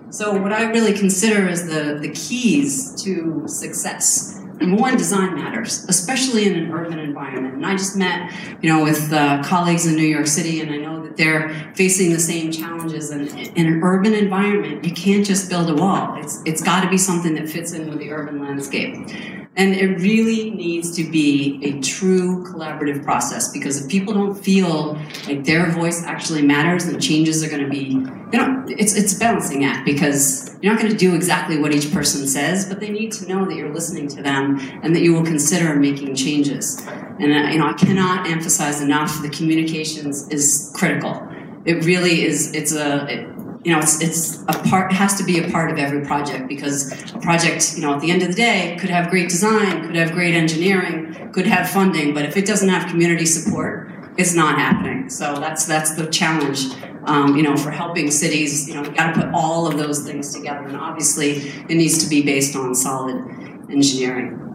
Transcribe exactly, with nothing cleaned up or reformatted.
So what I really consider is the, the keys to success. Number one, design matters, especially in an urban environment. And I just met, you know, with uh, colleagues in New York City, and I know that they're facing the same challenges. And in an urban environment, you can't just build a wall. It's it's got to be something that fits in with the urban landscape. And it really needs to be a true collaborative process, because if people don't feel like their voice actually matters, then changes are going to be, you know, it's, it's a balancing act, because you're not going to do exactly what each person says, but they need to know that you're listening to them and that you will consider making changes. And, uh, you know, I cannot emphasize enough, the communications is critical. It really is, it's a, it, you know, it's, it's a part, it has to be a part of every project, because a project, you know, at the end of the day could have great design, could have great engineering, could have funding, but if it doesn't have community support, it's not happening. So that's, that's the challenge, um, you know, for helping cities. You know, you got to put all of those things together, and obviously it needs to be based on solid engineering.